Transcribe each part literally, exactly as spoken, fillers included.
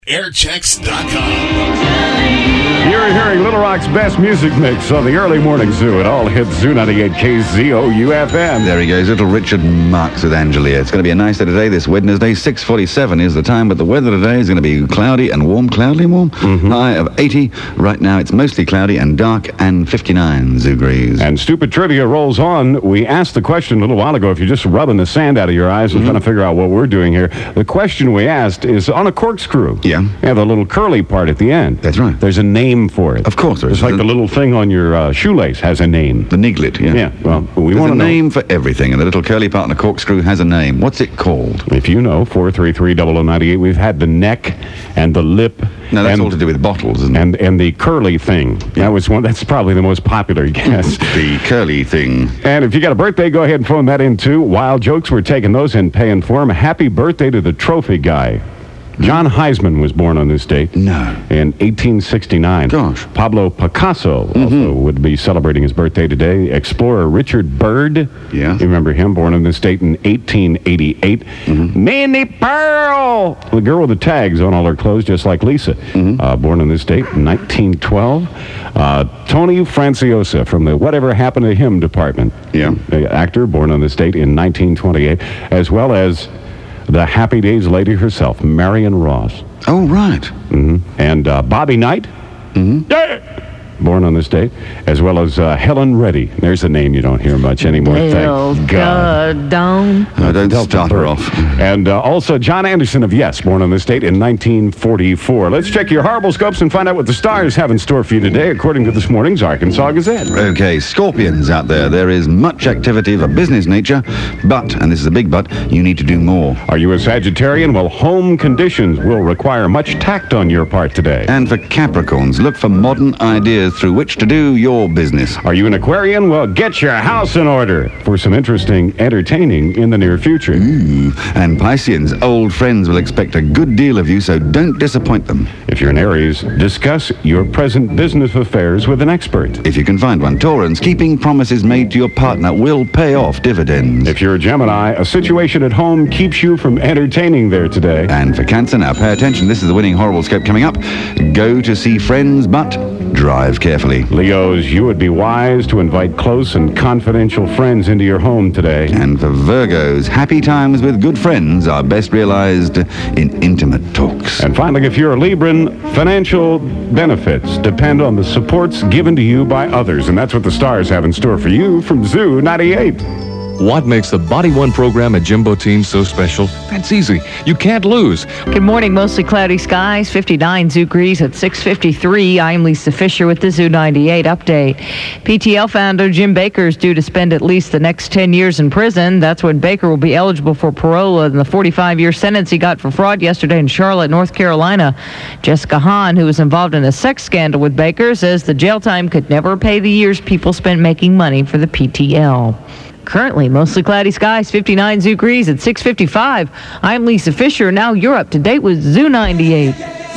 airchecks dot com. You're hearing Little Rock's best music mix on the early morning zoo. It all hits Zoo ninety-eight K Z O U F M. There he goes, little Richard Marks with Angelia. It's going to be a nice day today, this Wednesday. six forty-seven is the time, but the weather today is going to be cloudy and warm. Cloudy and warm. Mm-hmm. High of eighty. Right now it's mostly cloudy and dark and fifty-nine degrees. And Stupid Trivia rolls on. We asked the question a little while ago, if you're just rubbing the sand out of your eyes and mm-hmm. trying to figure out what we're doing here. The question we asked is on a corkscrew. Yeah. You have the little curly part at the end. That's right. There's a name for it. Of course there is. It's like the little thing on your uh, shoelace has a name. The niglet, yeah. Yeah, well, we There's want a to name for everything, and the little curly part on the corkscrew has a name. What's it called? If you know, four three three, zero zero nine eight. We've had the neck and the lip. No, that's and, all to do with bottles, isn't it? And, and the curly thing. Yeah. That was one. That's probably the most popular guess. The curly thing. And if you got a birthday, go ahead and phone that in, too. Wild jokes, we're taking those and paying for them. Happy birthday to the trophy guy. John Heisman was born on this date. No. In eighteen sixty-nine. Gosh. Pablo Picasso mm-hmm. also would be celebrating his birthday today. Explorer Richard Byrd. Yeah. You remember him, born on this date in eighteen eighty-eight. Mm-hmm. Minnie Pearl, the girl with the tags on all her clothes, just like Lisa. Mm-hmm. Uh, born on this date in nineteen twelve. Uh, Tony Franciosa from the Whatever Happened to Him department. Yeah. The actor, born on this date in nineteen twenty-eight, as well as the Happy Days lady herself, Marion Ross. Oh, right. Mm-hmm. And uh, Bobby Knight, mm-hmm. yeah. born on this date, as well as uh, Helen Reddy. There's a name you don't hear much anymore. Well, Thank God. Down. No, don't start her off. And uh, also John Anderson of Yes, born on this date in nineteen forty-four. Let's check your horoscopes and find out what the stars have in store for you today, according to this morning's Arkansas Gazette. Okay, Scorpions out there. There is much activity of a business nature, but, and this is a big but, you need to do more. Are you a Sagittarian? Well, home conditions will require much tact on your part today. And for Capricorns, look for modern ideas through which to do your business. Are you an Aquarian? Well, get your house in order for some interesting entertaining in the near future. Ooh. And Pisceans, old friends will expect a good deal of you, so don't disappoint them. If you're an Aries, discuss your present business affairs with an expert. If you can find one. Taurans, keeping promises made to your partner will pay off dividends. If you're a Gemini, a situation at home keeps you from entertaining there today. And for Cancer, now pay attention, this is the winning horoscope coming up. Go to see friends, but drive carefully. Leos, you would be wise to invite close and confidential friends into your home today. And for Virgos, happy times with good friends are best realized in intimate talks. And finally, if you're a Libran, financial benefits depend on the supports given to you by others. And that's what the stars have in store for you from Zoo ninety-eight. What makes the Body One program at Jimbo Team so special? That's easy. You can't lose. Good morning. Mostly cloudy skies, fifty-nine degrees at six fifty-three. I'm Lisa Fisher with the Zoo ninety-eight update. P T L founder Jim Baker is due to spend at least the next ten years in prison. That's when Baker will be eligible for parole in the forty-five-year sentence he got for fraud yesterday in Charlotte, North Carolina. Jessica Hahn, who was involved in a sex scandal with Baker, says the jail time could never pay the years people spent making money for the P T L. Currently, mostly cloudy skies, fifty-nine degrees at six fifty-five. I'm Lisa Fisher. Now you're up to date with Zoo ninety-eight.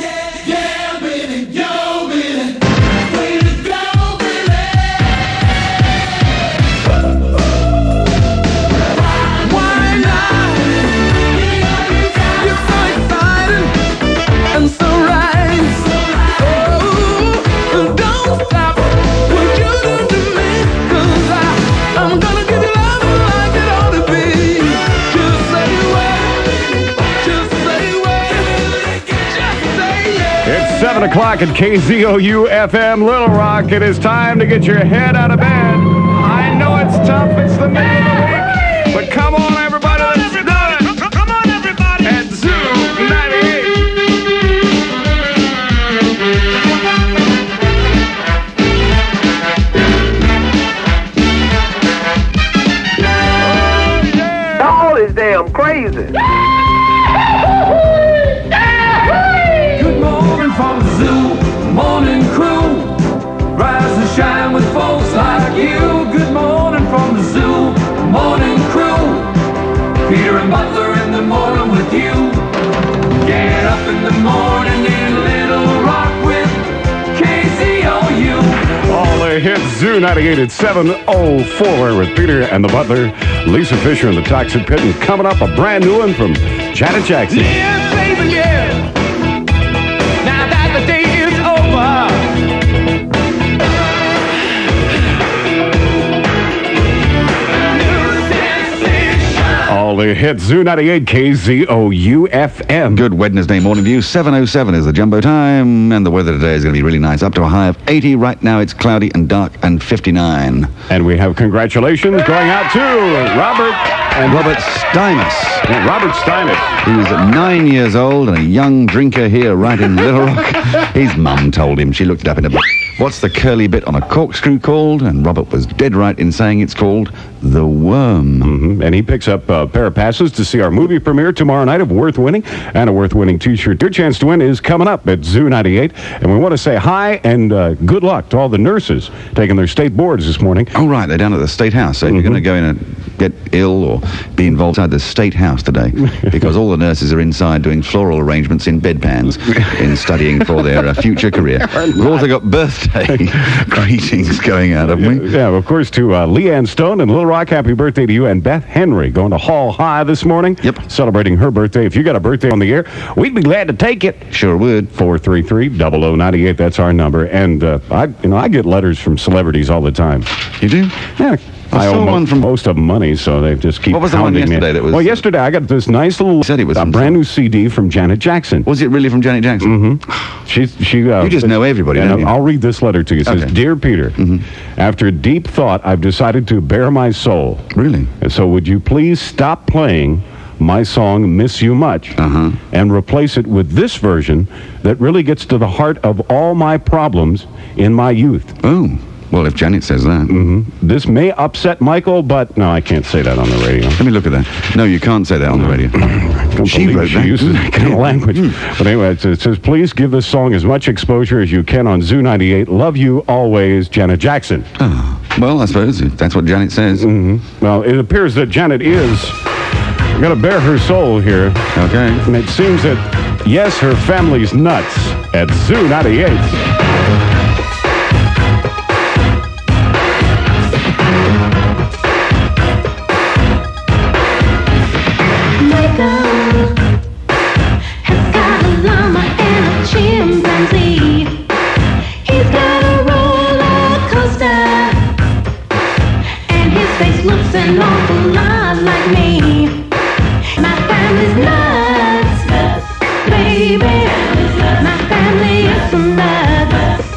seven o'clock at K Z O U F M Little Rock. It is time to get your head out of bed. I know it's tough. It's the middle of the week. But come on, everybody. Let's do it. Come on, everybody. At Zoo ninety-eight. Y'all is damn crazy. From the Zoo Morning Crew, rise and shine with folks like you. Good morning from the Zoo Morning Crew, Peter and Butler in the morning with you. Get up in the morning in Little Rock with K Z O U. All the hits, Zoo ninety-eight at seven oh four with Peter and the Butler, Lisa Fisher and the Toxic Pit, and coming up a brand new one from Janet Jackson. Yeah, baby, yeah. hit Zoo ninety-eight K Z O U F M. Good Wednesday morning view. seven oh seven is the jumbo time, and the weather today is going to be really nice. Up to a high of eighty. Right now it's cloudy and dark and fifty-nine. And we have congratulations going out to Robert and Robert Steinus. Yeah, Robert Steinus. He's nine years old and a young drinker here right in Little Rock. His mum told him. She looked it up in a book. What's the curly bit on a corkscrew called? And Robert was dead right in saying it's called the worm. Mm-hmm. And he picks up a pair of passes to see our movie premiere tomorrow night of Worth Winning, and a Worth Winning t-shirt. Your chance to win is coming up at Zoo ninety-eight. And we want to say hi and uh, good luck to all the nurses taking their state boards this morning. Oh, right. They're down at the State House. So if Mm-hmm. you're going to go in and get ill or be involved inside the State House today, because all the nurses are inside doing floral arrangements in bedpans in studying for their uh, future career. We've also got birthday greetings going out, haven't we? Yeah, of course, to uh, Leanne Stone in Little Rock. Happy birthday to you. And Beth Henry going to Hall High this morning. Yep. Celebrating her birthday. If you got a birthday on the air, we'd be glad to take it. Sure would. four three three, zero zero nine eight. That's our number. And uh, I, you know, I get letters from celebrities all the time. You do? Yeah. I I saw owe mo- one from- most of them money, so they just keep What was the one hounding me. yesterday that was- Well, yesterday I got this nice little said it was uh, from- brand new C D from Janet Jackson. Was it really from Janet Jackson? Mm-hmm. She's, she, uh, You just know everybody, and don't you? I'll read this letter to you. It says, Okay. Dear Peter, after deep thought, I've decided to bare my soul. Really? And so would you please stop playing my song, Miss You Much, Uh-huh. and replace it with this version that really gets to the heart of all my problems in my youth. Oh. Well, if Janet says that. Mm-hmm. This may upset Michael, but no, I can't say that on the radio. Let me look at that. No, you can't say that on the radio. Don't She believe wrote she that. uses that kind of language. But anyway, it says, it says, please give this song as much exposure as you can on Zoo ninety-eight. Love you always, Janet Jackson. Oh. Well, I suppose if that's what Janet says. Mm-hmm. Well, it appears that Janet is going to bare her soul here. Okay. And it seems that, yes, her family's nuts at Zoo ninety-eight. An awful lot like me. My family's nuts, nuts, baby. My family is some nuts.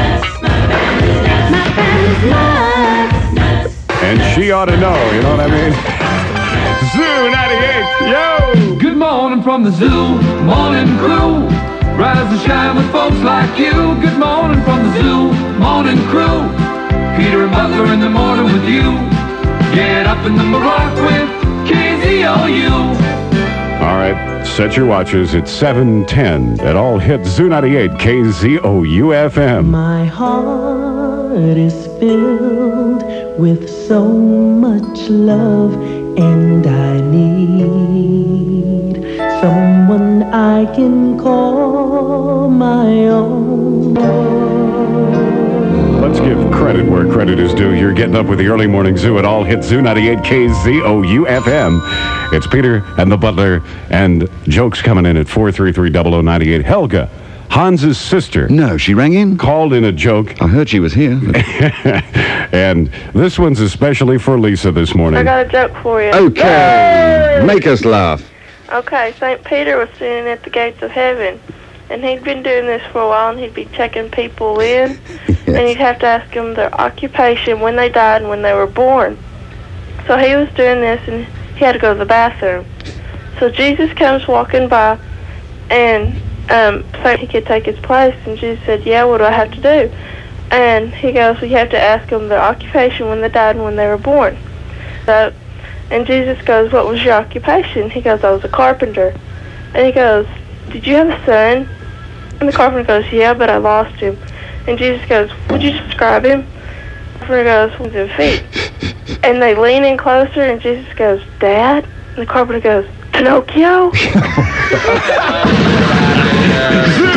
My family's nuts, nuts. And she ought to know, you know what I mean? Zoo ninety-eight, yo! Good morning from the Zoo Morning Crew. Rise and shine with folks like you. Good morning from the Zoo Morning Crew. Peter and Butler in the morning with you. Get up in the rock with K Z O U. All right, set your watches. It's seven ten at all hit Zoo ninety-eight K Z O U F M. My heart is filled with so much love, and I need someone I can call my own. Let's give credit where credit is due. You're getting up with the early morning zoo at all hit Zoo ninety-eight K Z O U F M. It's Peter and the Butler, and jokes coming in at four three three, zero zero nine eight. Helga, Hans's sister, No, she rang in? called in a joke, I heard she was here. and this one's especially for Lisa this I morning. got a joke for you. Okay. Make us laugh. Okay, Saint Peter was sitting at the gates of heaven, and he'd been doing this for a while, and he'd be checking people in, and he'd have to ask them their occupation, when they died, and when they were born. So he was doing this, and he had to go to the bathroom. So Jesus comes walking by, and um, so he could take his place, and Jesus said, yeah, what do I have to do? And he goes, well, you have to ask them their occupation, when they died, and when they were born. So, and Jesus goes, what was your occupation? He goes, I was a carpenter. And he goes, did you have a son? And the carpenter goes, yeah, but I lost him. And Jesus goes, would you describe him? The carpenter goes, hands and feet. And they lean in closer, and Jesus goes, Dad? And the carpenter goes, Pinocchio? Zoo